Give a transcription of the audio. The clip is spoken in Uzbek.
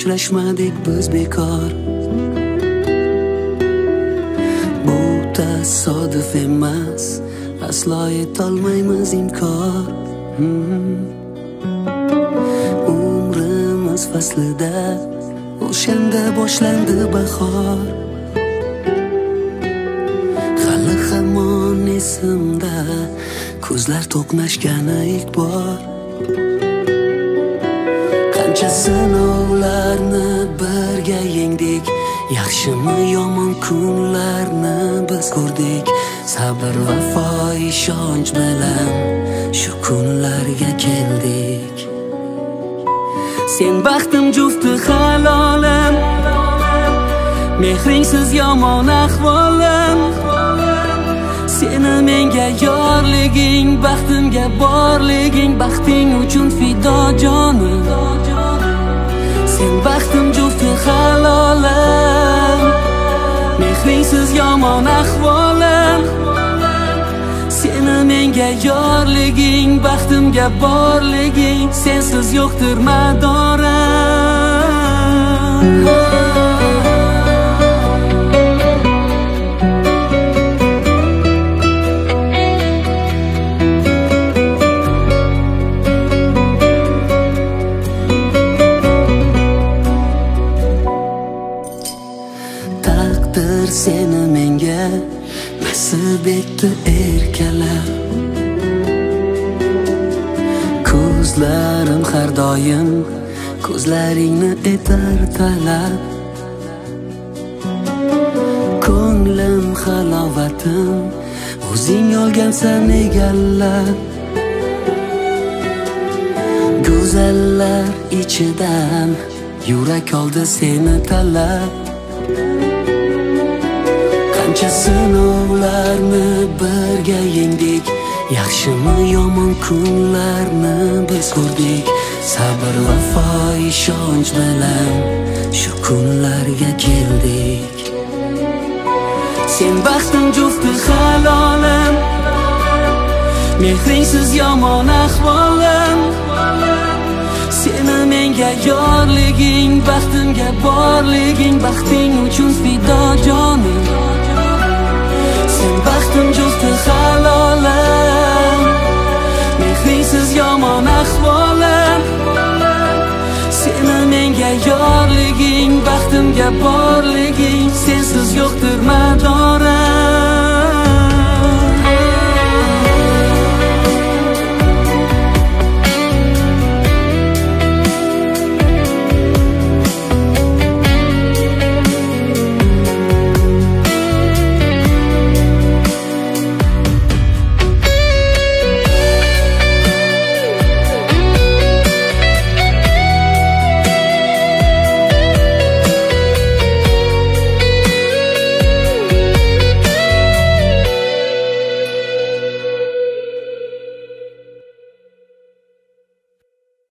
uchrashmadik biz bekor. Bu tasodif emas, aslo etolmaymiz inkor. Umrimiz faslida o'shanda boshlandi bahor. Hali hamon esimda ko'zlar to'qnashgani ilk bor. Qancha sinovlarni birga yengdik, yaxshimi yomon kunlarni biz ko'rdik. Sabr, vafo, ishonch bilan shu kunlarga keldik. Sen baxtim jufti halolim, mehringsiz yomon ahvolim. Seni menga yorliging, baxtimga borliging, baxting uchun fido jonim. Sen baxtim jufti halolim, mehringsiz yomon ahvolim. Seni menga yorliging, baxtimga borliging, sensiz yo'qdir madorim. Taqdir seni menga nasib etdi erkalab. Ko'zlarim har doim ko'zlaringni etar talab. Ko'nglim halovatim o'zing olgansan egallab. Go'zallar ichidan yurak oldi seni talab. Qancha sinovlarni birga yengdik, yaxshimi yomon kunlarni biz ko'rdik. Sabr, vafo, ishonch bilan shu kunlarga keldik. Sen baxtim jufti halolim, mehringsiz yomon ahvolim. Seni menga yorliging, baxtimga borliging, baxting uchun fido jonim. Sen baxtim jufti halolim, mehringsiz yomon ahvolim. Seni menga yorliging, baxtimga borliging, sensiz yo'qdir madorim.